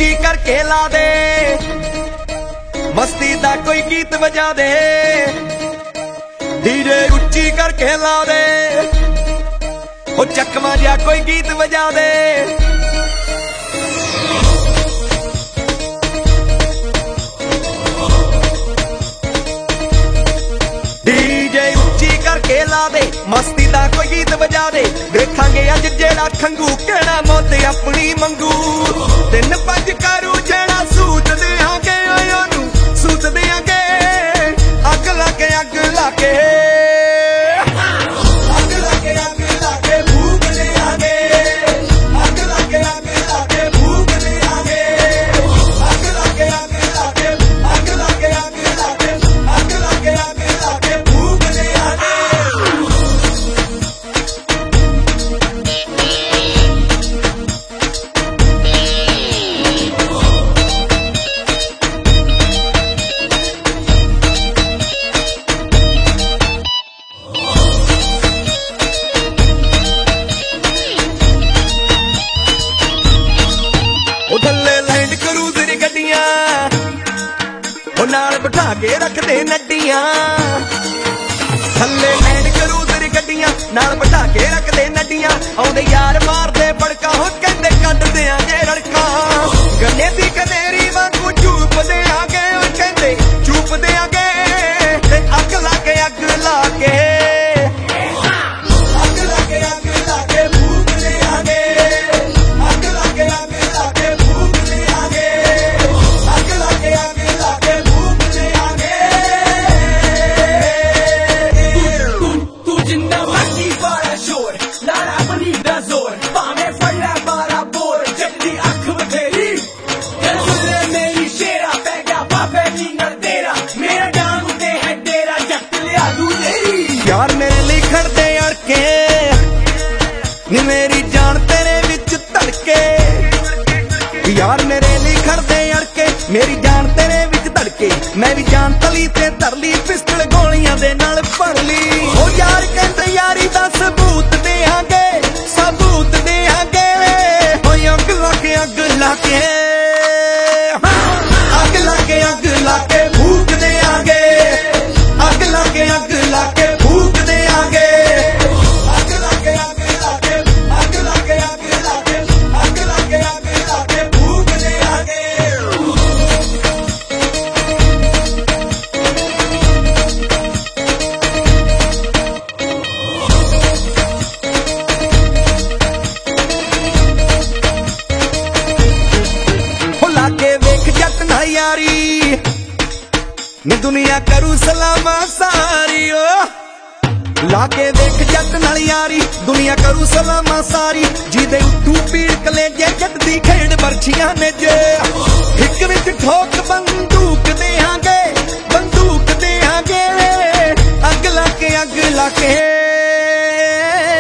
ਉੱਚੀ करके ला दे मस्ती दा कोई गीत बजा दे डीजे ਉੱਚੀ करके ला दे ओ चकमा जा कोई गीत बजा दे डीजे ਉੱਚੀ करके ला दे मस्ती दा कोई गीत बजा दे देखांगे अज जेड़ा खंगू केड़ा मौत अपनी मंगू 3-5 करू जेड़ा सूत देंगे ओनू सूत देंगे अग लाके नाल बिठा के रखदे नड्डियां थल्ले लैंड क्रूज़र गड्डियां नाल बिठा के रखदे नड्डियां आउंदे यार मारदे बड़का हो कहंदे कड्ड देंगे रड़का गन्ने दी कनेरी वांगू चूप देंगे कहंदे चूप देंगे ते अग लाके भूख देंगे यार मेरे लिए खड़दे अड़के नी मेरी जान तेरे विच धड़के यार मेरे लिए खड़दे अड़के मेरी जान तेरे विच धड़के मैं भी जान तली ते धर ली पिस्टल गोलियां दे नाल भर ली ओ यार कहंदे यारी दा सबूत देंगे ओ अग लाके भूख देंगे अग लाके भूख देंगे भूख देंगे लाके वेख जट ना यारी नी दुनिया करू सलामा सारी ओ लाके देख जट नाल यारी दुनिया करू सलामा सारी जिदे उठू पीड़ कलेजे जट दी खेड़ बरछियां ने जे हिक विच ठोक बंदूक देंगे अग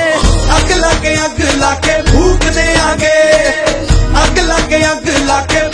लाके भूख देंगे अग लाके